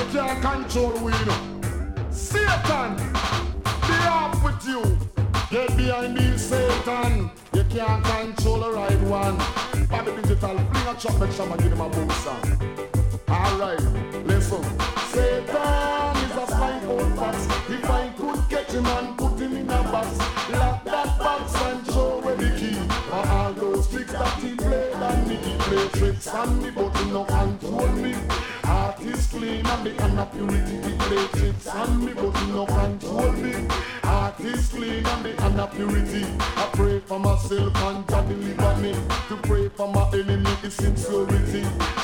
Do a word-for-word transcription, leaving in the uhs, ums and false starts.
can't control we, you know. Satan, be off with you. Get behind me, Satan. You can't control the right one. Bobby Digital, bring a chop and shama, give him a boom song. Alright, listen. Satan is a spine-bone fox. If I could catch him and put him in a box, lock that box and show where the key. For all those tricks that he played and me, he play tricks on me, but he no control me. Heart is clean and the honor purity, he play tricks on me, but he no control me. Heart is clean and the honor purity. I pray for myself and God deliver me. To pray for my enemy is sincerity.